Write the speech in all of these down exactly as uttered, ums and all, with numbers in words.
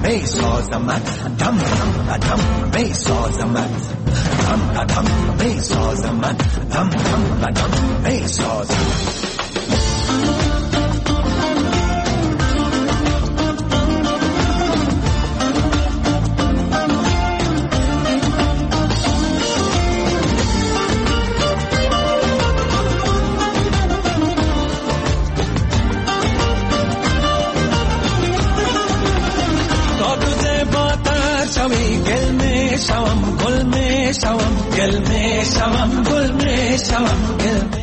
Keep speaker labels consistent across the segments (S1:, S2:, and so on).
S1: میسازمت، دم دم دم میسازمت، دم دم میسازمت، دم دم دم میسازمت. شوم گل می شوم گل می شوم گل می شوم گل می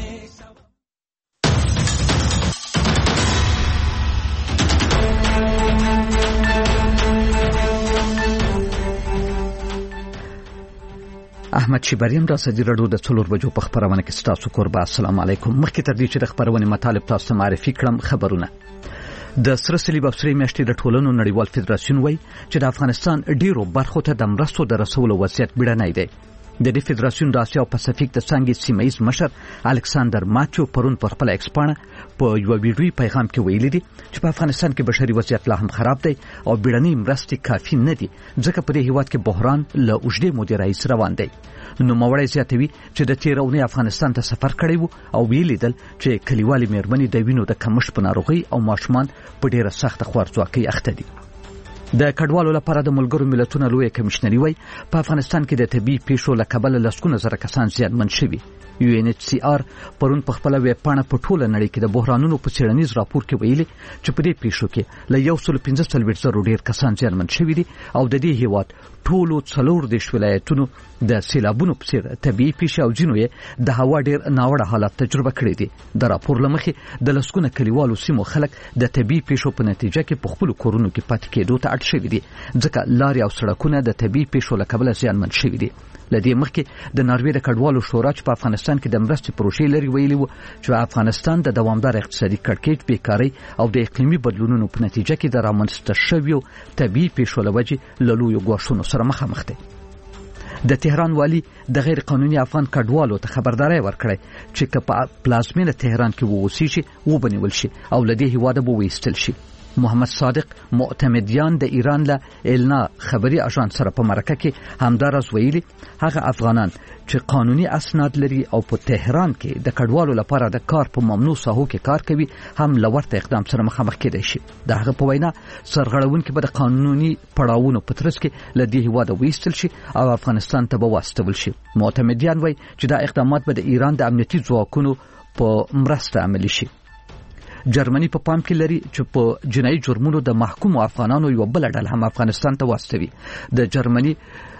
S2: احمد شیبریم د ازادي راډیو د څلور بجو په خبرونه کې ستاسو کوربه. السلام علیکم. مخکې تر دې چې د خبرونه مطالب تاسو معرفي کړم، خبرونه د سره صلیب او سرې میاشتې د ټولنو نړیوال فدراسیون وایي چې د افغانستان ډیرو برخو ته د مرستو د رسولو وضعیت بیړنی دی. د دې فدراسیون د اسیا او پاسفیک د څنګه سیمه ییز مشر الکساندر ماتیو پرون پر خپل ایکسپانه په یو ویډیوي پیغام کې ویلي دي چې په افغانستان کې بشري وضعیت لا هم خراب دی او بیړنی مرستې کافي نه دي، ځکه په دې هیواد کې بحران له اوږدې مودې راهیسې روان دی. نو موړی زیاتوي چې د تیر اونۍ افغانستان ته سفر کړی وو او ویلي دل چې کلیوالي مېرمنې د وینو د کمښت په ناروغۍ او ماشومان په ډیره سخته خوارځواکۍ اخته دي. د کډوالو لپاره د ملګرو ملتونو لوی کمشنري وای په افغانستان کې د طبي پیښو له کبله لسګونه زره کسان زیانمن شوي. یو ان ایچ سی آر پرون په خپل ویب پاڼه په ټوله نړۍ کې د بحرانونو په څېړنیز راپور کې ویلي چې په دې پیښو کې له یو سل پنځه څلوېښت زره ډیر کسان زیانمن شوي دي او د دې هیواد ټولو څلور دیرش ولایتونو د سیلابونو په څېر طبیعي پیښې او ځینو یې د هوا ډیر ناوړه حالات تجربه کړي دي. د راپور له مخې د لسګونه کلیوالو سیمو خلک د طبیعي پیښو په نتیجه کې په خپلو کورونو کې پاتې کېدو ته اړ شوي دي، ځکه لارې او سړکونه د طبیعي پیښو له کبله زیانمن شوي دي. لدې مخکې د ناروې د کډوالو شورا چې په افغانستان کې د مرستې پروژې لري ویلي وو چې افغانستان د دوامدار اقتصادي کړکېچ، بیکارۍ او د اقلیمي بدلونونو په نتیجه کې د رامنځته شویو طبیعي پیښو له وجې له لویو ګواښونو سره مخامخ دی. د تهران والی د غیر قانوني افغان کډوالو ته خبرداري ورکړه چې که په پلازمینه تهران کې ووسیږي وبنول شي او لدې هواده به وېستل شي. محمد صادق معتمدیان د ایران له النا خبري اژانس سره په مرکه کې همدارز ویلي هغه افغانان چې قانوني اسناد لري او په تهران کې د کډوالو لپاره د کار په ممنوع ساحو کې کار کوي هم لورته اقدام سره مخامخ کېدای شي. د هغه په وینا سرغړونکي به د قانوني پړاوونو په ترڅ کې له دې هواده وېستل شي او افغانستان ته به واستول شي. معتمدیان وایي چې دا اقدامات به د ایران د امنیتي ځواکونو په مرسته عملي شي. جرمني په پام کې لري چې په جنایي جرمونو د محکومو افغانانو یو بل ډله هم افغانستان ته واستوي. د جرمني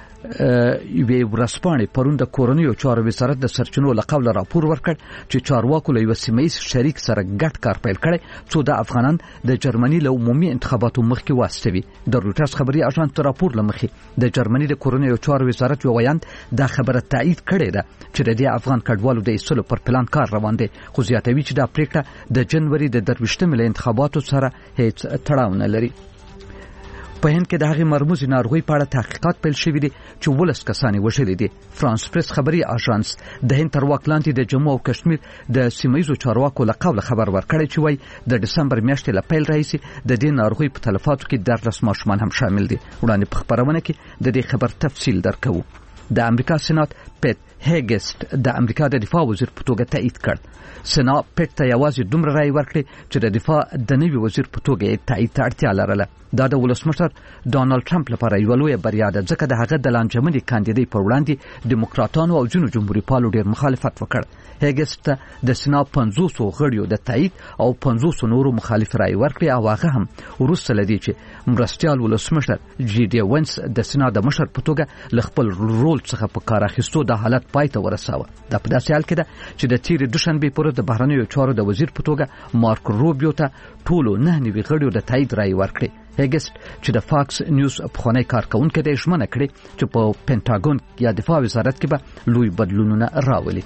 S2: یوې ورځپاڼې پرون د کورنیو چارو وزارت د سرچینو له قوله راپور ورکړ چې چارواکو له یو سیمه‌ییز شریک سره ګډ کار پیل کړی څو د افغانان د جرمني له عمومي انتخاباتو مخکې واستوي. د رویټرز خبري اژانس د راپور له مخې د جرمني د کورنیو چارو وزارت یو ویاند دا خبره تایید کړې ده چې د دې افغان کډوالو د ایستلو پر پلان کار روان دی، خو زیاتوي چې دا پریکړه د جنوري د درویشتمې له انتخاباتو سره هیڅ تړاو نه لري. په هند کې د هغې مرموزې ناروغۍ په اړه تحقیقات پیل شوي دي چې ولس کسان یې وژلي دي. فرانس پریس خبري اژانس د هند تر واک لاندې د جموں او کشمیر د سیمه‌ییزو چارواکو له قوله خبر ورکړی چې وایي د ډسمبر میاشتې له پیل راهیسې د دې ناروغۍ په تلفاتو کې دیارلس ماشومان هم شامل دي. وړاندې په خبرونه کې د دې خبر تفصیل درکوو. د امریکا سېنات پیټ هیګسټ د امریکا د دفاع وزیر په توګه تایید کړ. سېنات پیټ ته یوازې دومره رایې ورکړې چې د دفاع د نوي وزیر په توګه یې تایید ته اړتیا لرله. دا د ولسمشر ډانلډ ټرمپ لپاره یو لوی بریا ده، ځکه د هغه د لانجمنې کاندیدۍ پر وړاندې دیموکراتانو او ځینو جمهوریت پالو ډیر مخالفت وکړ. هیګسټ د سېنات پنځوس غړیو د تایید او پنځوس نورو مخالف رایې ورکړې او هغه هم وروسته لدی چې مرستيال ولسمشر جی ډي وینس د سېنات د مشر په توګه ل خپل رول څخه په کار اخیستو د حالت پای ته ورساوه. دا په داسې حال کې ده چې د تیر دوشنبه پورې د بهرنیو چارو د وزیر په توګه مارک روبیو ته ټولو نه نوي غړیو د تایید رایې ورکړې. هیګسټ چې د فاکس نیوز افغاني کارکونکو د ژمنه کړې چې په پینټاګون یا دفاع وزارت کې به لوی بدلونونه راولي.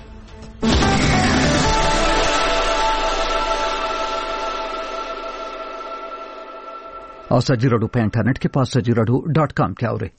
S2: ازادي راډیو په انټرنیټ کې په ازادي راډیو ډاټ کام کې اورئ.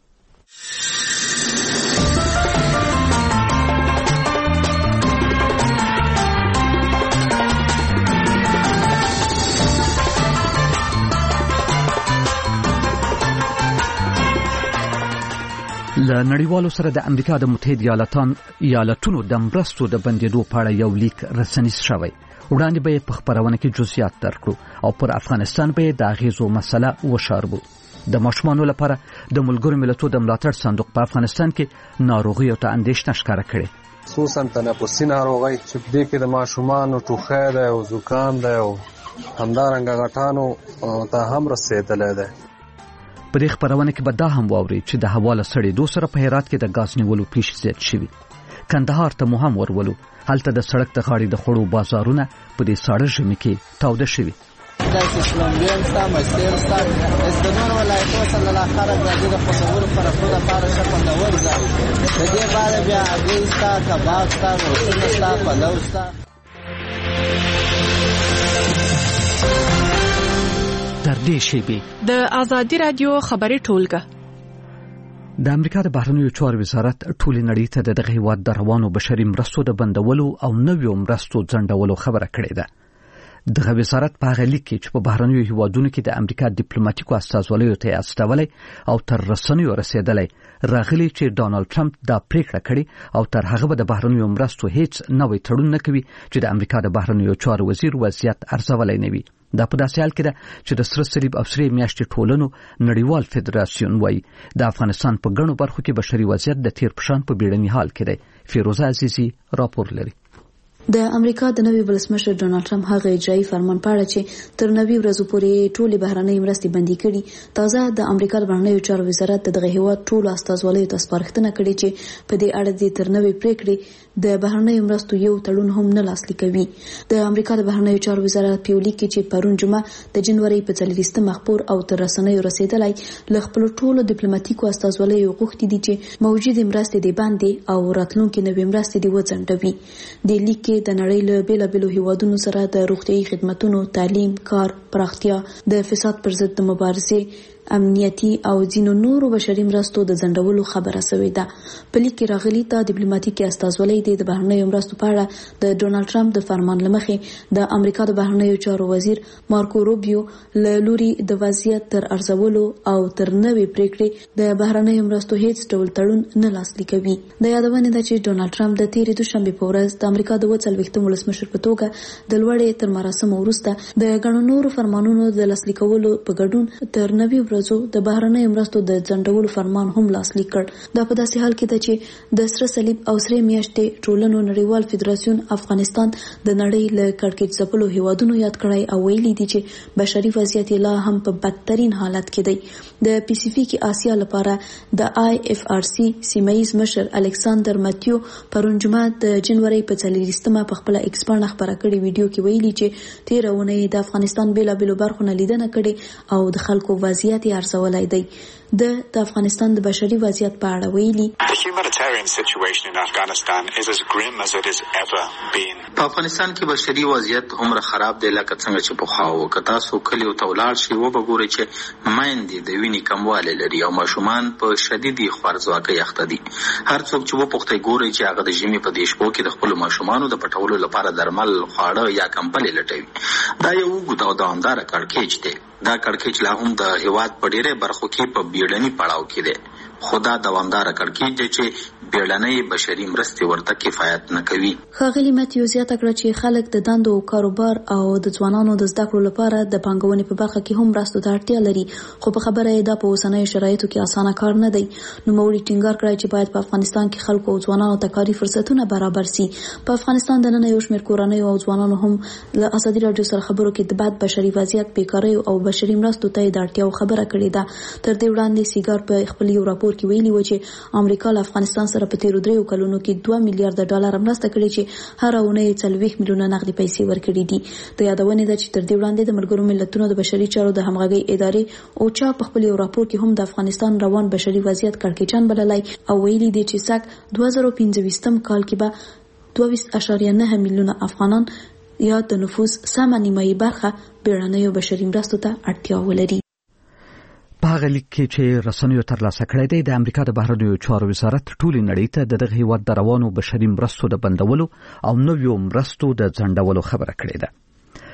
S2: له نړیوالو سره د امریکا د متحده ایالاتونو ایالاتونو د مرستو د بندیدو په اړه یو لیک رسنیز شوی. وړاندې به په خبرونه کې جزئیات درکړو او پر افغانستان به د اغیزو مسله وشاربو. د ماشومانو لپاره د ملګرو ملتونو د ملاتړ صندوق په افغانستان کې ناروغي او اندېښنه ښکاره کړې،
S3: خصوصا تنفسي ناروغي چې دې کې د ماشومانو ټوخی دی او زکام دی او همدارنګه غټانو ته هم رسېدلی دی.
S2: په دې خبرونه کې به دا هم واوري چې د هوا له سړېدو سره په هرات کې د غاز نیولو پیښې زیات شوي. کندهار ته مو هم ورولو، هلته د سړک د غاړې د خوړو بازارونه په دې ساړه ژمي کې تاوده شوي.
S4: داسې شلومبین ستا مستیر ستا د نورو ولایتونو سره له خلک راځي د خوندورو خوراکونو لپاره ښه خوندور ځای. د دې بعده بیا هګۍ ستا، کباب ستا، روسونه ستا، پلو ستا.
S2: تر دې شیبې
S5: د آزادي رادیو خبري ټولګه
S2: د امریکا د بهرنیو چارو وزارت ټولې نړۍ ته د دغه هیواد د روانو بشري مرستو د بندولو او نویو مرستو ځنډولو خبره کړې ده. دغه وزارت په هغه لیک کې چې په بهرنیو هیوادونو کې د امریکا ډیپلوماټیکو استازولیو ته استولې او تر رسنیو رسیدلې راغلي چې ډانلډ ټرمپ دا پریکړه کړې او تر هغه به د بهرنیو مرستو هیڅ نوې تړون نه کوي چې د امریکا د بهرنیو چارو وزیر وضعیت ارزولای نه وي. دا په داسې حال کې ده چې د سره صلیب او سرې میاشتې ټولنو نړیوال فدراسیون وایي د افغانستان په ګڼو برخو کې بشري وضعیت د تیر پشان په بیړني حال کې دی. فیروزه عزیزی راپور لري.
S6: د امریکا د نوي ولسمشر ډونالد ټرمپ هغه اجرایي فرمان پاړه چې تر نوي ورځو پورې ټولې بهرنۍ مرستې بندي کړي. تازه د امریکا د بهرنیو چارو وزارت دغه هیواد ټولو استازولیو ته سپارښتنه کړې چې په دې اړه د تر نوې پریکړې د بهرنیو مرستو یو تړون هم نه لاسلیک کوي. د امریکا د بهرنیو چارو وزارت په لیک کې چې پرون جمعه د جنوري په څلوېښتمه مخبور او تر رسنیو رسیدلای ل خپل ټولو ډیپلوماټیکو استازولیو غوښتي دي چې موجوده مرستې د باندې او راتلونکو نوې مرستې د وځنډوي. د لیک کې د نړۍ له بیلابیلو هیوادونو سره د روغتیايي خدماتو، تعلیم، کار، پراختیا، د فساد پر ضد د مبارزې، امنیتي او ځینو نورو بشري مرستو د ځنډولو خبره شوې ده. په لیک کې راغلي ته ډیپلوماټیکي استازولۍ د بهرنیو مرستو په اړه د ډونالد ټرمپ د فرمان لمخې د امریکا د بهرنیو چارو وزیر مارکو روبیو له لوري د وضعیت تر ارزولو او تر نوې پریکړې د بهرنیو مرستو هیڅ ډول تړون نه لاسلیک کوي. د یادونه ده چې ډونالد ټرمپ د تیرې دوشنبه په ورځ د امریکا د څلوېښتم ولسمشر په توګه د لوړې تر مراسم وروسته د غڼو نورو فرمانونو د لاسلیکولو په ګډون تر نوې ورځو د بهرنیو مرستو د ځنډولو فرمان هم لاسلیک کړ. دا په داسې حال کې ده چې د سره صلیب او سرې میاشتې ټولنو نړیوال فدراسیون افغانستان د نړۍ له کړکېچ ځپلو هیوادونو یاد کړی او ویلي دي چې بشري وضعیت لا هم په بدترین حالت کې دی. د پیسفیک آسیا لپاره د آی اف آر سی سیمایي مشر الکساندر ماتیو پرون جمعه د جنوري په څلوېښتمه په خپل ایکس باندې خبره کړې ویډیو کې ویلي چې تیرونه د افغانستان بیلابیلو برخو نه لیدنه کړې او د خلکو وضعیت ارزولای دی. د افغانستان د بشري وضعیت په اړه ویلي
S7: په افغانستان کې بشري وضعیت عمر خراب دی لکه څنګه چې په خواو که تاسو کلیو ته ولاړ شئ وګورئ چې مایندې د وینې کموالی لري او ماشومان په شدیدي خوارځواکۍ اخته دي. هر څوک چې وپوښتئ ګورئ چې هغه د ژمي په دې شپو کې د خپلو ماشومانو د پټولو لپاره درمل، خواړه یا کمپلې لټوي. دا یو اوږد او دوامداره کړکېچ دی. دا کړکېچ لا هم د هیواد په ډېرې برخو کې په بیړني پړاو کې دی. خو دا دوامداره کړکېچ دی چې بیړنۍ بشري مرستې ورته کفایت نه کوي.
S6: ښاغلي ماتیو زیاته کړه چې خلک د دندو او کاروبار او د ځوانانو د زده کړو لپاره د پانګونې په برخه کې هم مرستو ته اړتیا لري، خو په خبره یې دا په اوسنیو شرایطو کې اسانه کار نه دی. نوموړي ټینګار کړی چې باید په افغانستان کې خلکو او ځوانانو ته کاري فرصتونه برابر شي. په افغانستان د نن یو شمېر کورنیو او ځوانانو هم له ازادي راډیو سره خبرو کې د بد بشري وضعیت، بیکارۍ او بشري مرستو ته د اړتیاو خبره کړې ده. تر دې وړاندې سیګار په خپل یو راپور کې ویلي و چې امریکا له افغانستان سره په تیرو دریو کلونو کې دوه میلیارډ ډالر مرسته کړې چې هر اونۍ څلوېښت میلیونه نغدي پیسې ورکړي دي. د یادونه ده چې تر دې وړاندې د ملګرو ملتونو د بشري چارو د همغږۍ ادارې اوچا په خپل یو راپور کې هم د افغانستان روان بشري وضعیت کړکېچن بللی او ویلي دي چې سږ دوه زره پنځويشتم کال کې به دوه ویشت اعشاریه نه میلیونه افغانان یا د نفوس سمه نیمایي برخه بیړنیو بشري مرستو ته اړتیا ولري.
S2: په هغه لیک کې چې رسنیو ترلاسه کړی دی د امریکا د بهرنیو چارو وزارت ټولې نړۍ ته د دغه هیواد د روانو بشري مرستو د بندولو او نویو مرستو د ځنډولو خبره کړې ده.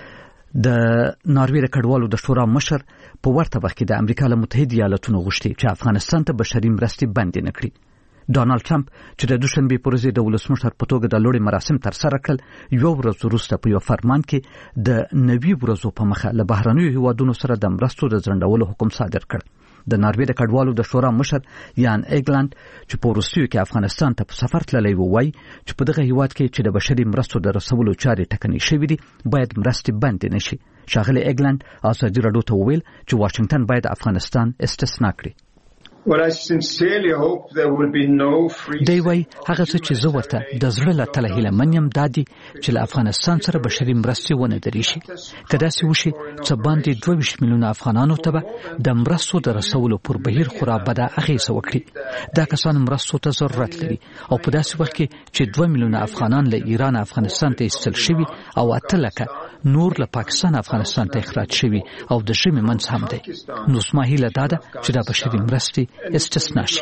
S2: د ناروې د کډوالو د شورا مشر په ورته وخت کې د امریکا له متحده ایالاتونو غوښتي چې افغانستان ته بشري مرستې بندې نه کړي. ډانلډ ټرمپ چې د دوشنبې پر ورځ د ولسمشر په توګه د لوړې مراسم ترسره کړل، یو ورځ وروسته په یو فرمان کې د نوي ورځو په مخه له بهرنیو هیوادونو سره د مرستو د ځنډولو حکم صادر کړ. د ناروې د کډوالو د شورا مشر یان ایګلند چې په وروستیو کې افغانستان ته په سفر تللی و، وایي چې په دغه هیواد کې چې د بشري مرستو د رسولو چارې ټکنۍ شوې دي، باید مرستې بندې نه شي. ښاغلی ایګلند ازادي راډیو ته وویل چې واشنگټن باید افغانستان استثنا کړي.
S8: Well, I sincerely hope there will be no free.
S2: دی وای هغه څه چې زه ورته د زړه له تله هیله من یم دا دي چې له افغانستان سره بشري مرستې ونه درې شي. که داسې وشي څه باندې دوه ویشت میلیونه افغانانو ته به د مرستو د رسولو پر بهیر خورا بده اغېزه وکړي. دا کسان مرستو ته ضرورت لري او په داسې وخت کې چې دوه میلیونه افغانان له ایران افغانستان ته ایستل شوي او اته لکه نور له پاکستان افغانستان ته اخراج شوي او د ژمي منځ هم دی. نو زما هیله دا ده چې دا بشري مرستې استثنا شي.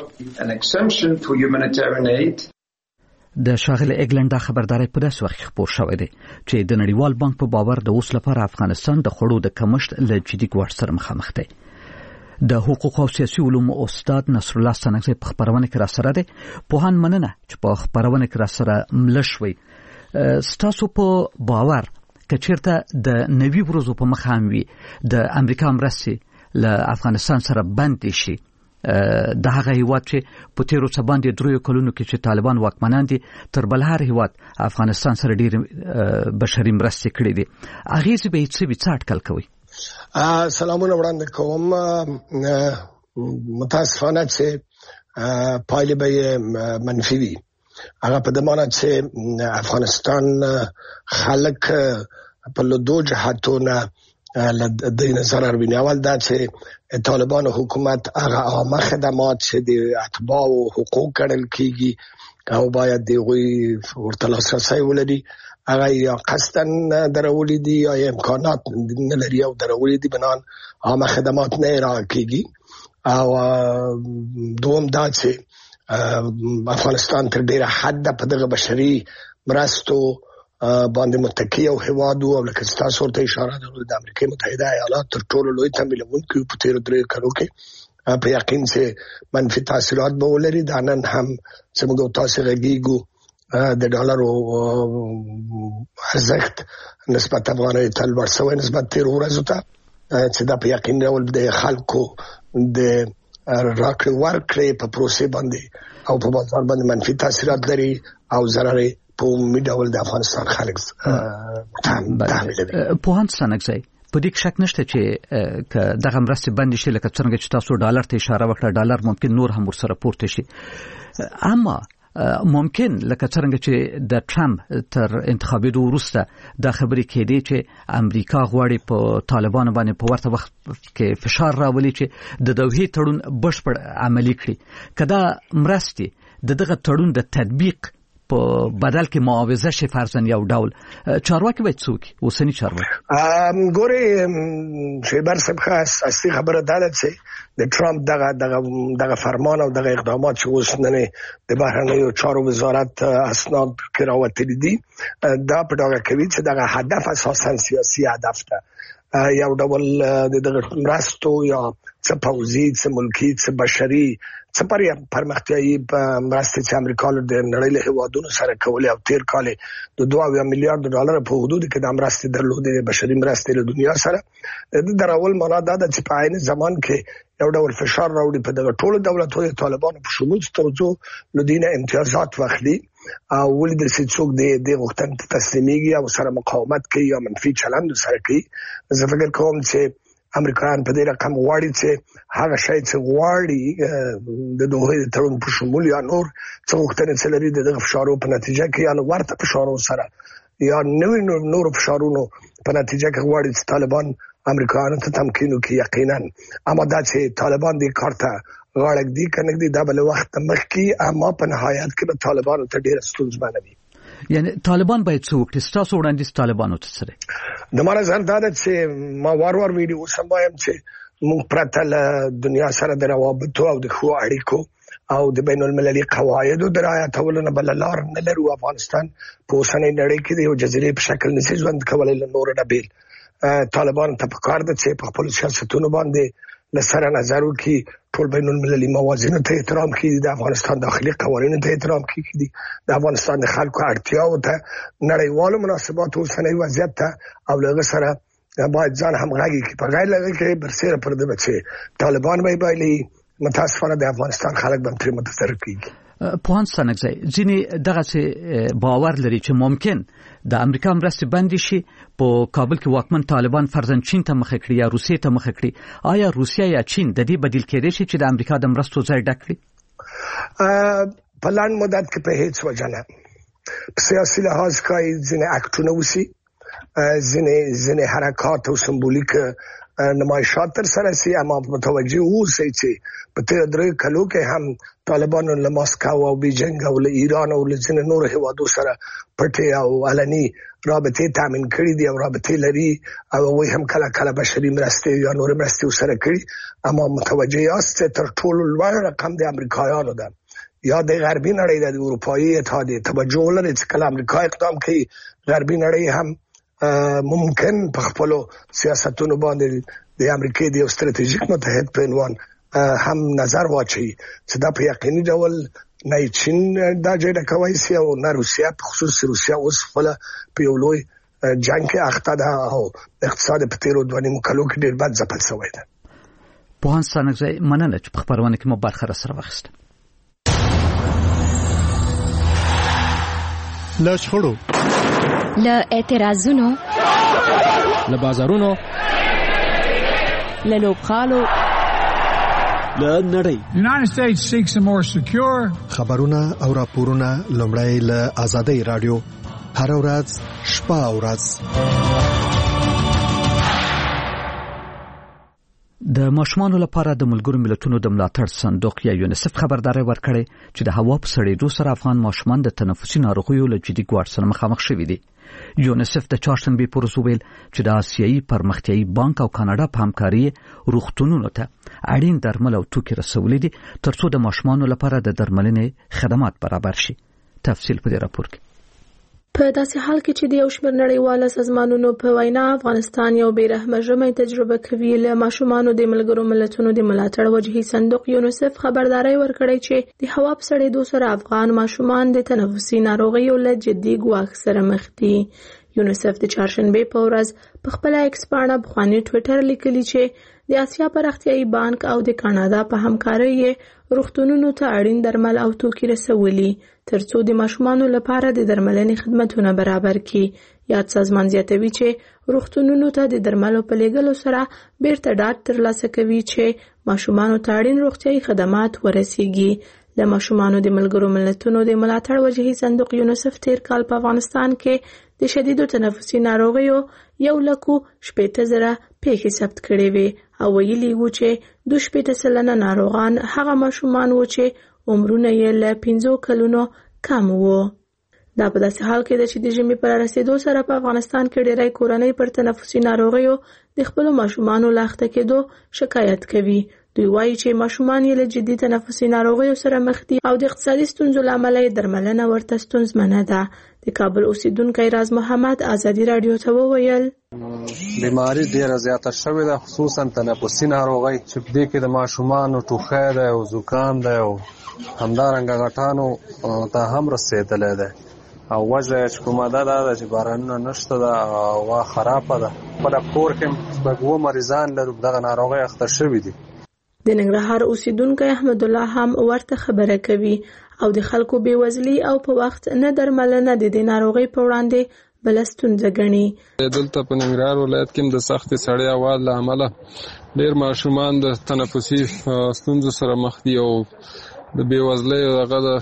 S2: د ښاغلي ایګلند دا خبرداري په داسې وخت کې خپور شوې ده چې د نړیوال بانک په باور د اوس لپاره افغانستان د خوړو د کمښت له جدي ګواښ سره مخامخ دی. د حقوق او سیاسي علومو استاد نصر الله سنگزی په خبرونه کې را سره دی. پوهان مننه چې په خبرونه کې را سره مل شوي. ستاسو په باور که چیرته د نوي ورځو په مخ هم وي د امریکا مرستې له افغانستان سره بند شي، د هغه هیواد چې په تیرو څه باندې دریو کلونو کې چې طالبان واکمنان دي تر بل هر هیواد افغانستان سره ډېر بشري مرستې کړې دي، اغېزې به یې څه وي، څه اټکل کوي؟
S9: سلامونه وړاندې کوم. متاسفانه چې پایلې به منفي وي. هغه په دې معنی چې افغانستان خلک په لدو جهاتونه د نظر ویني. اول دا چې طالبان حکومت هغه عامه خدمات چې د اتباع او حقوق ګڼل کیږي او باید دوی ورته لاسرسی ولري، هغه یا قصدن درولې دي یا امکانات نه لري او درولې دي بنان عامه خدمات نه را کیږي. او دوم دا چې افغانستان تر ډیره حد په دغه بشري مرستو باندې متکی او هوادو او لکه تاسو ورته اشاره درلوده د امریکا متحده ایالات تر ټولو لوی تمویلونکي په تیر درې کلونو کې په یقین چې منفي تاثیرات به ولري. دا نن هم زموږ تاسو غږیږو د ډالرو ارزښت نسبت افغانۍ ته لوړ شوی نسبت تیر ورځو ته چې دا په یقین ډول د خلکو د راکړې ورکړې په پروسې باندې او په بازار باندې منفي تاثیرات لري او ضرر په عمومي ډول د افغانستان خلک تحمیلوي.
S2: پوهان سنگزی په دې کې شک نشته چې که دغه مرستې بندې شي لکه څنګه چې تاسو ډالر ته اشاره وکړه، ډالر ممکن نور هم ورسره پورته شي، اما ممکن لکه څنګه چې د ټرمپ تر انتخابېدو وروسته دا خبرې کېدې چې امریکا غواړي په طالبانو باندې په ورته وخت کې فشار راولي چې د دوحې تړون بشپړ عملي کړي. که دا مرستې د دغه تړون د تطبیق په بدل کې معاوضه شي فرضاً یو ډول، چارواکي باید څوک اوسنی چارواکي
S9: ګوري شیبر صاحب خاص اصلي خبره دا ده چې د ټرمپ دغه دغه دغه فرمان او دغه اقدامات چې اوس نن د بهرنیو چارو وزارت اسناد کې راوتلي دي دا په ډاګه کوي چې دغه هدف اساساً سیاسي هدف ده. یو ډول د دغه مرستو یا څه پوځي څه ملکي څه بشري څه پر پرمختیایي مرستې چې امریکا له نړۍ له هیوادونو سره کولې او تیر کال د دوه میلیارډ ډالر په حدود کې د مرستې درلودې بشري مرستې له دنیا سره د درول معنا دا ده چې په عین زمان کې یو ډول فشار راوړي په دغه ټولو دولتونو طالبانو په شمول ترڅو لدینه امتیازات واخلي او ولې د څوک د د وختن تسلیميږي او سره مقاومت کوي یا منفي چلند سره کوي. زه فکر کوم چې امریکایان په دې رقم غواړي چې هغه شی چې غواړي د دوه تړون په شمول یا نور څه وختن چې لري د فشارو په نتیجه کې یا ورته فشارو سره یا نوې نور فشارونو په نتیجه کې غواړي چې طالبان امریکایانو ته تمکینو کې یقینا اما دا چې طالبان دې کارته غاړه دي کنه دي دا بل وخت مخکې اما په نهایت کې به طالبانو ته ډېر ستونزمن وي.
S2: یعنی طالبان باید څه وکړي؟ ستاسو وړاندیز طالبانو ته سره
S9: د ماره ځان دا چې ما وار وار ویډیو سمایم چې موږ پرته له دنیا سره د روابطو او د خو اړیکو او د بین المللي قواعدو د رعایتولو نه بل لار نه لرو. افغانستان په اوسنۍ نړۍ کې د یو جزیرې په شکل نشي ژوند کولای له نور نه بیل طالبان ته پکار ده چې په خپل سیاستونو باندې لسره نظر وکړي، ټول بین المللي موازینو ته احترام کړي، د افغانستان داخلي قوانینو ته احترام کړي، د افغانستان د خلکو اړتیاو ته، نړیوالو مناسباتو اوسنۍ وضعیت ته او له هغه سره باید ځان همغږي کړي. په غیر له هغې کې برسېره پر دې چې طالبان به یې بایلي، متاسفانه د افغانستان خلک به هم ترې متضرر کېږي.
S2: پوهاند ستانکزی، ځینې دغسې باور لري چې ممکن د امریکا مرستې بندې شي، په کابل کې واکمن طالبان فرضاً چین ته مخه کړي یا روسیې ته مخه کړي. آیا روسیه یا چین د دې بدیل کېدای شي چې د امریکا د مرستو ځای ډک کړي؟
S9: په لنډ مدت کې په هیڅ وجه نه. په سیاسي لحاظ ښایي ځینې اکټونه وشي، ځینې ځینې حرکات او سمبولیک نمایشات تر سره سي، اما متوجه اوسئ چې په تېرو دریو کلو کې هم طالبانو له ماسکو او بیجینګ او له ایران او له ځینو نورو هیوادو سره پټې او علني رابطې تامین کړي دي او رابطې لري، او هغوی هم کله کله بشري مرستې یا نورې مرستې ورسره کړي. اما متوجه یاست چې تر ټولو لوړ رقم د امریکایانو ده یا د غربي نړۍ د اروپایي اتحادیې توجه ولري چې کله امریکا اقدام کوي، غربي نړۍ هم ممکن په خپلو سیاستونو باندې د امریکای د یو ستراتیژیک متحد په عنوان هم نظر واچوي چې دا په یقیني ډول نه چین دا جوړه کوي سي او نه روسیا، په خصوص روسیا اوس خپل په یو لوی جنگ کې اخته ده او اقتصاد په تیرو دوه نیم کلو کې ډېر بد ځپل شوی ده.
S2: پوهاند ستانکزی، مننه چې په خبرونه کې مو برخه راسره واخیسته.
S10: له شخړو،
S11: له اعتراضونو،
S10: له بازارونو،
S11: له لوبغالو،
S10: له نړۍ.
S12: The United States seeks a more secure.
S10: خبرونه او راپورونه لومړی له آزادۍ رادیو هر ورځ شپه او ورځ.
S2: د ماشومانو لپاره د ملګرو ملتونو د ملاتړ صندوق یا یونیسف خبرداري ورکړې چې د هوا په سړېدو سره افغان ماشومان د تنفسي ناروغیو له جدي ګواښ سره مخامخ شوي دي. یونیسف د چهارشنبې په ورځ وویل چې د آسیایي پرمختیایي بانک او کاناډا په همکاري روغتونونو ته اړین درمل او توکي رسولي دي ترڅو د ماشومانو لپاره د درملنې خدمات برابر شي. تفصیل په دې راپور کې.
S13: په داسې حال کې چې د یو شمېر نړیوالو سازمانونو په وینا افغانستان یو بېرحمه ژمی تجربه کوي، له ماشومانو د ملګرو ملتونو د ملاتړ وجهي صندوق یونیسف خبرداري ورکړې چې د هوا په سړېدو سره افغان ماشومان د تنفسي ناروغیو له جدي ګواښ سره مخ دي. یونیسف د چهارشنبې په ورځ په خپل ایکس پاڼه بخواني ټویټر لیکلي چې د آسیا پراختیایي بانک او د کاناډا په همکارۍ روغتونونو ته اړین درمل او توکي رسولي ترڅو د ماشومانو لپاره د درملنې خدمتونه برابر کړي. یاد سازمان زیاتوي چې روغتونونو ته د درملو په لېږلو سره بیرته ډاډ ترلاسه کوي چې ماشومانو ته اړین روغتیایي خدمات ورسیږي. د ماشومانو د ملګرو ملتونو د ملاتړ وجهي صندوق یونیسف تیر کال په افغانستان کې د شدیدو تنفسي ناروغیو یو لکو شپېته زره پیښې ثبت کړې وې او ویلي وو چې دوه شپېته سلنه ناروغان هغه ماشومان وو چې عمرونه یې له پنځو کلونو کم وو. دا په داسې حال کې ده چې د ژمي پر رسیدو سره په افغانستان کې ډېری کورنۍ پر تنفسي ناروغیو د خپلو ماشومانو له اخته کېدو شکایت کوي. دوی وایي چې ماشومان یې له جدي تنفسي ناروغیو سره مخ دي او د اقتصادي ستونزو له امله یې درملنه ورته ستونزمنه ده. د کابل اوسیدونکی راز محمد ازادي رادیو ته وویل
S3: بیماری ډیره زیاته شوې ده، خصوصا تنفسي ناروغۍ چې په دې کې د ماشومانو ټوخی دی او زکام دی او همدارنګه غټانو ته هم رسېدلی دی او وجه چې کومه ده دا ده چې بارانونه نشته ده او هوا خرابه ده. خپله کور کې شپږ اووه مریضان لرو دغه ناروغۍ اخته شوي دي.
S13: د ننګرهار اوسیدونکی احمد الله هم ورته خبره کوي او د خلکو بېوزلي او په وخت نه درملنه د دې ناروغۍ په وړاندې بله ستونزه ګڼي.
S14: دلته په ننګرهار ولایت کې د سختې سړې هوا له امله ډېر ماشومان د تنفسي ستونزو سره مخ دي او د بېوزلۍ هغه د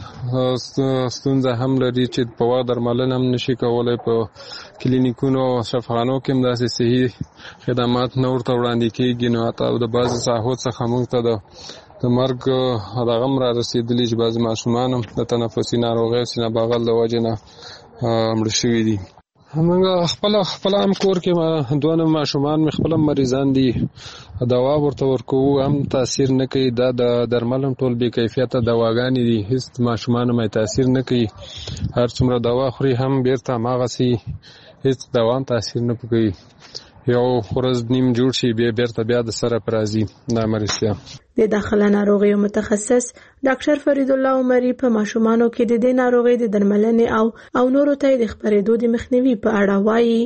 S14: ستونزه هم لري چې په وخت درملنه هم نشي کولی. په کلینیکونو او شفاخانو کې هم داسې صحي خدمات نه ورته وړاندې کېږي. نو حتی د بعضې ساحو څخه موږ ته د د مرګ دغه هم را رسېدلي چې بعضې ماشومان هم د تنفسي ناروغیو سینه بغل د وجې نه مړه شوي دي. موږ خپله خپله هم کور کې دوه ماشومان مې خپله مریضان دي، دوا ورته ورکوو هم تاثیر نه کوي. دا د درمل هم ټول بې کیفیته دواګانې دي، هېڅ ماشومان هم تاثیر نه کوي. هر څومره دوا خوري هم بیرته هماغسې هېڅ دوا هم تاثیر نه کوي. یو ورځ نیم جوړ شي بیا بیرته بیا د سره پرازي دا مرستیا.
S13: د داخله ناروغیو متخصص ډاکټر فرید الله عمري په ماشومانو کې د دې ناروغي د درملنې او او نورو ته د خپرېدو د مخنیوي په اړه وایي.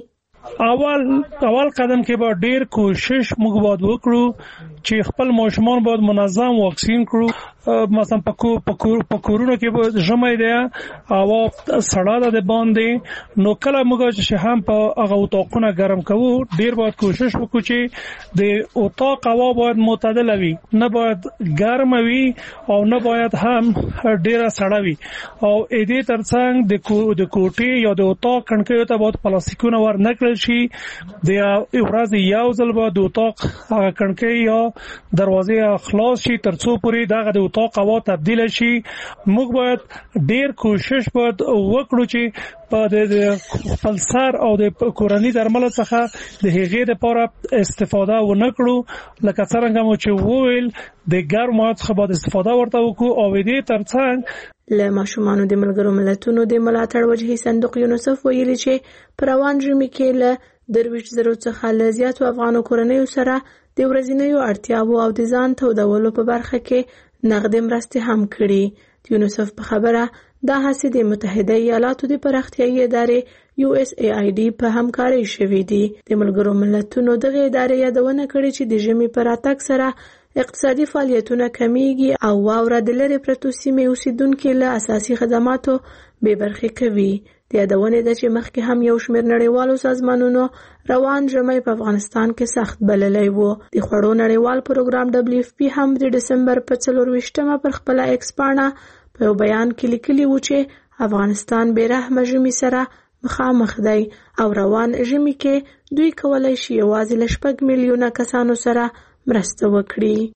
S15: اول اول قدم کې به ډیر کوشش موږ باید وکړو چې خپل ماشومان باید منظم واکسین کړو. مثلا په کورونو کې به ژمی دی هوا سړه ده د باندې نو کله موږ چې هم په هغه اتاقونه ګرم کوو ډیر باید کوشش وکړو چې د اتاق هوا باید معتدل وي نه باید ګرم وي او نه باید هم ډیره سړه وي او دې ترڅنګ د کوټې یا د اتاق کڼکیو ته باید پلاستیکونه ور نه کړل شي. د ورځې یو ځل به د اتاق کڼکۍ یا دروازې خلاص شي ترڅو پورې دغه د اتاق هوا تبدیل شي. موږ باید ډیر کوشش باید وکړو چې په د خپل سر او د کورنۍ درملو څخه د هغې لپاره استفاده ونه کړو لکه څرنګه مو چې وویل د ګرم موادو څخه باید استفاده ورته وکړو او دې ترڅنګ
S13: له ماشومانو د ملګرو ملتونو د ملاتړ وجهي صندوق یونیسف ویلي چې پر روان ژمي کې له درویش زرو څخه له زیاتو افغانو کورنیو سره د ورځنیو اړتیاوو او د ځان تودولو په برخه کې نغدي مرستې هم کړي. د یونیسف په خبره دا هڅې د متحده ایالاتو د پراختیایي ادارې یو اس ای آی ډي په همکارۍ شوې دي. د ملګرو ملتونو دغه ادارې یادونه کړې چې د ژمي په راتګ سره اقتصادي فعالیتونه کمیږي او واوره د لرې پرتو سیمې اوسیدونکي له اساسي خدماتو بې برخې کوي. د یادونې ده چې مخکې هم یو شمېر نړیوالو سازمانونو روان ژمی په افغانستان کې سخت بللی و. د خوړو نړیوال پروګرام ډبلیو اف پی هم د ډسمبر په څلورویشتمه پر خپله ایکس پاڼه په یو بیان کې لیکلي و چې افغانستان بې رحمه ژمي سره مخامخ دی او روان ژمي کې دوی کولی شي یوازې له شپږ میلیونه کسانو سره مرسته وکړي.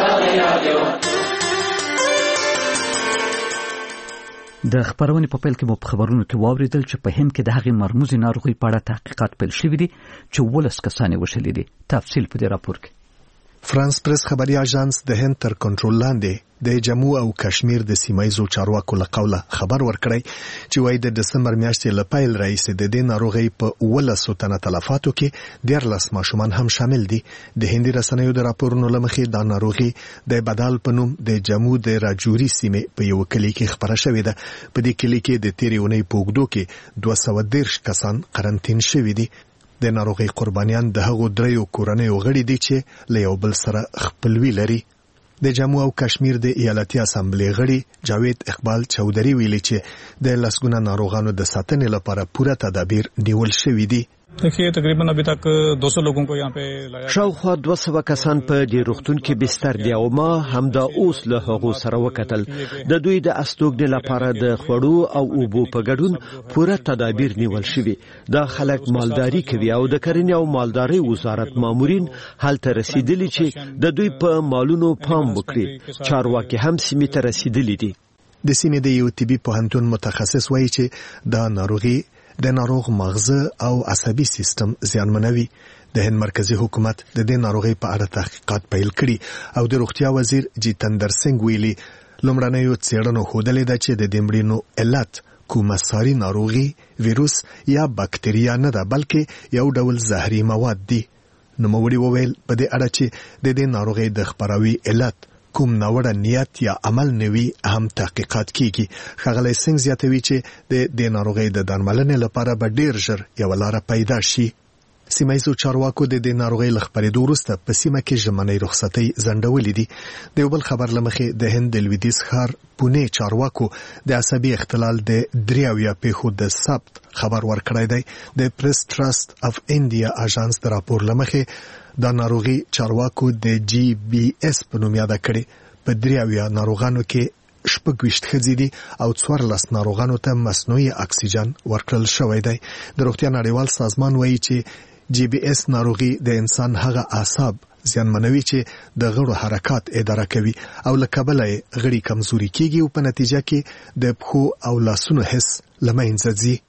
S2: د خبرونې په پیل کې مو په خبرونو کې واوریدل چې په هند کې د هغې مرموزې ناروغۍ په اړه تحقیقات پیل شوي دي چې ولس کسان یې وشلي دي. تفصیل په دې راپور کې.
S10: فرانس پریس خبري اژانس د هند تر کنټرول لاندې د جموں او کشمیر د سیمایي چارواکو له قوله خبر ورکړی چې وايي د دسمبر میاشتې له پیل راهیسې د دې ناروغۍ په ولسو تنه تلفاتو کې دیارلس ماشومان هم شامل دي. د هندي رسنیو د راپورونو له مخې دا ناروغي د بدال په نوم د جموں د راجوري سیمې په یو کلی کې خبره شوې ده. په دې کلی کې د تیرې اونۍ په اوږدو کې دوه سوه دېرش کسان قرنطین شوي دي. د ناروغي قربانیان د هغو دریو کورنیو غړي دي چې له یو بل سره خپلوي لري. د جموں او کشمیر د ایالتي اسامبلې غړي جاوید اقبال چودري ویلي چې د لسګونه ناروغانو د ساتنې لپاره پوره تدابیر نیول شوي دي.
S16: देखिए तकरीबन अभी तक दो सौ लोगों को यहाँ पे लाया
S17: شاوخوا دوه سوه کسان په دې روغتون کې بستر دي او ما همدا اوس له هغو سره وکتل. د دوی د استوګنې لپاره د خوړو او اوبو په ګډون پوره تدابیر نیول شوي. دا خلک مالداري کوي او د کرنې او مالدارۍ وزارت مامورین هلته رسیدلي چې د دوی په مالونو پام وکړي. چارواکي هم سیمې ته رسیدلي دي.
S10: د سیمې د یو طبي پوهنتون متخصص وایي چې دا ناروغي د ناروغ مغزه او عصبي سیستم زیانمنوي. د هند مرکزی حکومت د دې ناروغي په اړه تحقیقات پیل کړي او د روغتیا وزیر جیتندر سنگ ویلي لومړنیو څېړنو ښودلې ده چې د دې مړینو علت کومه ساري ناروغي، ویروس یا باکتریا نه ده بلکې یو ډول زهري مواد دي. نوموړي وویل په دې اړه چې د دې ناروغي د خپراوي علت کوم ناوړه نیت یا عمل نوي هم تحقیقات کیږي. ښاغلی سنگ زیاتوي چې د دې ناروغۍ د درملنې لپاره به ډیر ژر یو لاره پیدا شي. سیمایي چارواکو د دې ناروغۍ له خپرېدو وروسته په سیمه کې ژمنۍ رخصتۍ ځنډولې دي. د یو بل خبر له مخې د هند د لویدیځ ښار پونه چارواکو د عصبي اختلال د درې اویا پیښو د ثبت خبر ورکړی دی. د پریس ټرست اف انډیا اژانس د راپور له مخې دا ناروغي چارواکو د جی بی اس په نوم یاده کړي. په درې اویا ناروغانو کې شپږ ویشت ښځې دي او څوارلس ناروغانو ته مصنوعي اکسیجن ورکړل شوی دی. د روغتیا نړیوال سازمان وایي چې جی بی اس ناروغي د انسان هغه اعصاب زیانمنوي چې د غړو حرکات اداره کوي او له کبله یې غړي کمزوري کیږي او په نتیجه کې د پښو او لاسونو حس له منځه ځي.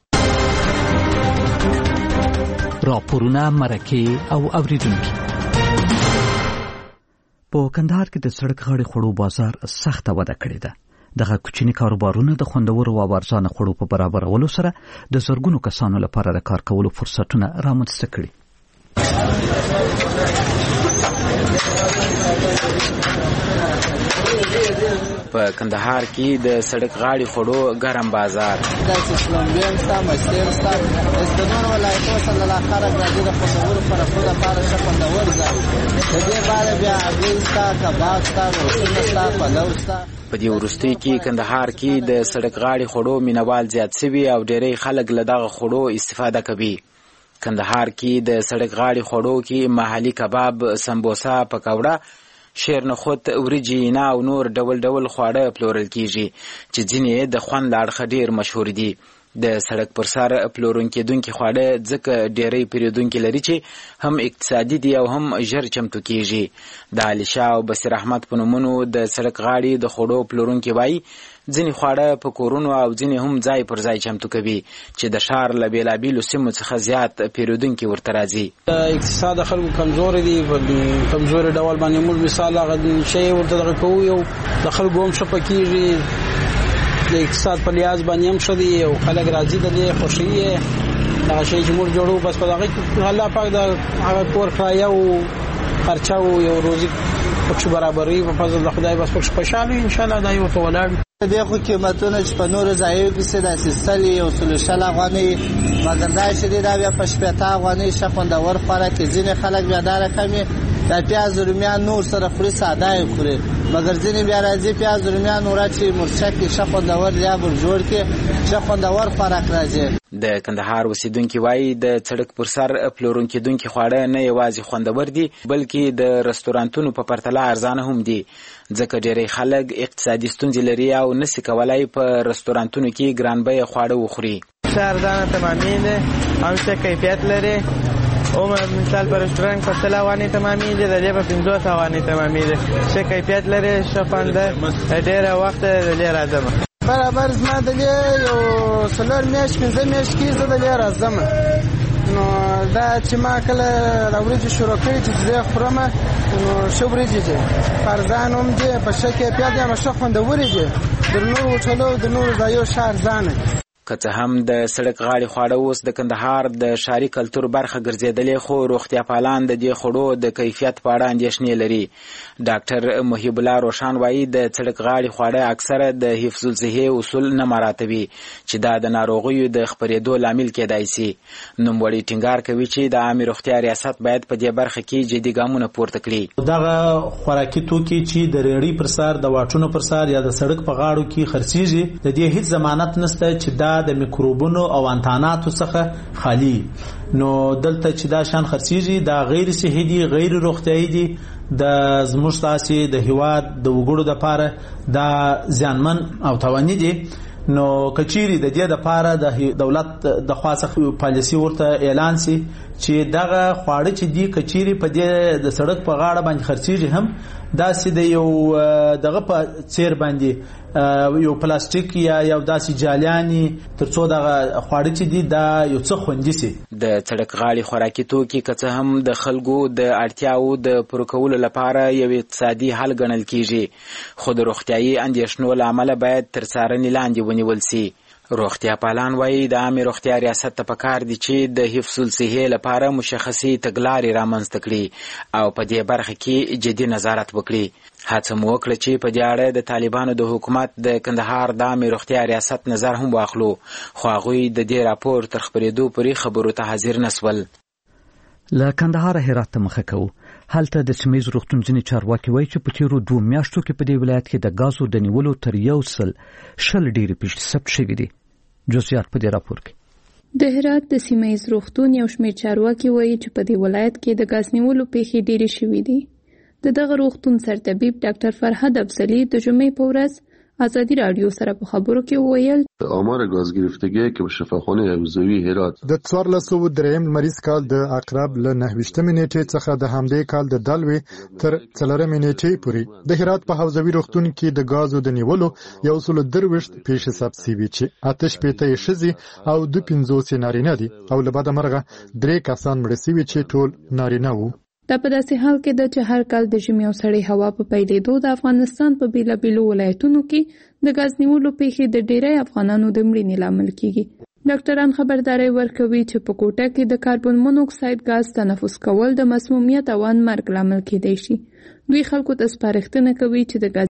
S2: راپورونه مرکه او اوریدونکي. په کندهار کې د سړک غاړې خوړو بازار سخته وده کړې ده. دغه کوچني کاروبارونه د خوندورو او ارزانه خوړو په برابرولو سره د زرګونو کسانو لپاره د کار کولو فرصتونه رامنځته کړي.
S18: په کندهار کې د سړک غاړې خوړو ګرم بازار
S4: داسې کولمبیان ستا مستیر ستا د نورو ولایتونو څخه له خلک راځي د خوندورو خوراکو لپاره ښه خوندور ځای د دې بعده بیا هګۍ ستا کباب ستا روسونه ستا پلو ستا
S18: په دې وروستیو کې کندهار کې د سړک غاړې خوړو مینوال زیات سوي او ډېری خلک له دغه خوړو استفاده کوي. کندهار کې د سړک غاړې خوړو کې محلي کباب، سمبوسا، پکوړه، شیرنخود، وریجې، نه او نور ډول ډول خواړه پلورل کیږي چې ځینې د خوند له اړخه ډېر مشهور دي. د سړک پر سر پلورون کېدونکي خواړه ځکه ډېری پیرودونکي لري چې هم اقتصادي دي او هم ژر چمتو کیږي. د علیشا او بصیر احمد په نومونو د سړک غاړې د خوړو پلورونکي وایي ځینې خواړه په کورونو او ځینې هم ځای پر ځای چمتو کوي چې د ښار له بېلابېلو سیمو څخه زیات پیرودونکي ورته راځي.
S19: اقتصاد خلکو کمزوري دي، په کمزوري ډول باندې موږ مثال هغه شی ورته دغه کوو یو د خلکو هم ښه پکېږي، د اقتصاد په لحاظ باندې هم ښه دي او خلک راځي د دې خوښي یې دغه شی چې موږ جوړو بس په دغه کې الله پاک د هغه کور کرایه او خرچه او یو روزي پکې برابري په فضل د خدای بس پکې خوشاله ان شاء الله دا یو ته ولاړ.
S4: د خو قیمتونه چې په نورو ځایونو کې څه داسې سلي یو سل شل افغانۍ مګر دا چې دی دا بیا په شپېته افغانۍ ښه خوندور خوراک کې ځینې خلک بیا دا رقم یې دا پیاز رومیان نور سره خوري ساده یې خوري مګر ځینې بیا راځي پیاز رومیان نور چې مرچک کې ښه خوندور یا برجوړ کې ښه خوندور خوراک راځي.
S18: د کندهار اوسیدونکي وایي د سړک پر سر پلورون کېدونکي خواړه نه یوازې خوندور دي بلکې د رستورانتونو په پرتله ارزانه هم دي ځکه ډېری خلک اقتصادي ستونزې لري او نسي کولای په رستورانتونو کې ګران بیه خواړه وخوري.
S20: ښه ارزانه تمامي ده او ښه کیفیت لري. او مثال په رستورانت په سل افغانۍ تمامي ده، د دې په پنځوس افغانۍ تمامي ده. ښه کیفیت لري، ښه خوند ده، ډېره وخت د دې راځم
S19: برابر زما د دې یو څلور میاشتې پنځه میاشتې کې زه د دې راځم. نو دا چې ما کله د وریجو شروع کړې چې زه خورم نو ښه وریجې دي، ارزانه هم دي، په ښه کیفیت دي، ښه خوندورې دي، د نورو هوټلو د نورو ځایو ښه ارزانه.
S18: که څه هم د سړک غاړې خواړه اوس د کندهار د ښاري کلتور برخه ګرځېدلې خو روغتیا پالان د دې خوړو د کیفیت په اړه اندېښنې لري. ډاکټر محیب الله روشان وایي د سړک غاړې خواړه اکثره د حفظ الصحې اصول نه مراعاتوي چې دا د ناروغیو د خپرېدو لامل کېدای شي. نوموړی ټینګار کوي چې د عامې روغتیا ریاست باید په دې برخه کې جدي ګامونه پورته کړي.
S21: دغه خوراکي توکي چې د ریړۍ پر سر، د واټونو پر سر یا د سړک په غاړو کې خرڅېږي د دې هیڅ ضمانت نشته چې دا د میکروبونو او انتاناتو څخه خالی. نو دلته چې دا شان خرڅېږي دا غیر صحي دي، غیر روغتیایي دي، د زموږ تاسې د هیواد د وګړو دپاره دا زیانمن او تاواني دي. نو کچيري د دې لپاره د دولت د خوا څخه پالیسي ورته اعلان سي چې دغه خواړه چې دي کچيري په دې د سړک په غاړه باندې خرڅېږي هم داسې د یو دغه په څیر باندې یو پلاستیک یا یو داسې جالیاني ترڅو دغه خواړه چې دي دا یو څه خوندي سي.
S18: د سړک غاړې خوراکي توکي که څه هم د خلکو د اړتیاو د پوره کولو لپاره یو اقتصادي حل ګڼل کیږي خو د روغتیایي اندېښنو له امله باید تر څارنې لاندې ونیول سي. روغتیا پالان وایي د عامې روغتیا ریاست ته پکار دي چې د حفظ الصحې لپاره مشخصي تګلارې رامنځته کړي او په دې برخه کې جدي نظارت وکړي. هڅه مو وکړه چې په دې اړه د طالبانو د حکومت د کندهار د عامې روغتیا ریاست نظر هم واخلو خو هغوی د دې راپور تر خپرېدو پورې خبرو ته حاضر نسول.
S2: له کندهار هرات ته مخه کوو. هلته د سیمه ییز روغتون ځینې چارواکي وایي چې په تېرو دوو میاشتو کې په دې ولایت کې د ګازو د نیولو تر یو سل شل ډېرې پیښې ثبت شوي دي. جزئیات په دې راپور کې.
S13: د هرات د سیمه ییز روغتون یو شمېر چارواکي وایي چې په دې ولایت کې د ګاز نیولو پیښې ډېرې شوي دي. د دغه روغتون سرطبیب ډاکټر فرهاد افضلی د جمعې په ورځ آزادی رادیو سره په خبرو کې وویل
S22: آمار گاز گرفتگی که به شفاخانه حوزوی هرات
S23: د څوارلس سوه دریم لمریز کال د اقرب له نهه ویشتمې نیټې څخه د همدې کال د دلوي تر څلورمې نیټې پورې د هرات په حوزوي روغتون کې د ګازو د نیولو یو سل درویشت پیښې ثبت شوي چې اته شپېته یې ښځې او دوه پنځوس یې نارینه دي او له بده مرغه درې کسان مړه شوي چې ټول نارینه وو.
S13: دا په داسې حال کې ده چې هر کال د ژمي او سړې هوا په پیلېدو د افغانستان په بېلابېلو ولایتونو کې د ګاز نیولو پیښې د ډېری افغانانو د مړینې لامل کیږي. ډاکټران خبرداري ورکوي چې په کوټه کې د کاربن مونوکساید غاز تنفس کول د مسمومیت او مرګ لامل کېدای شي. دوی خلکو ته سپارښتنه کوي چې د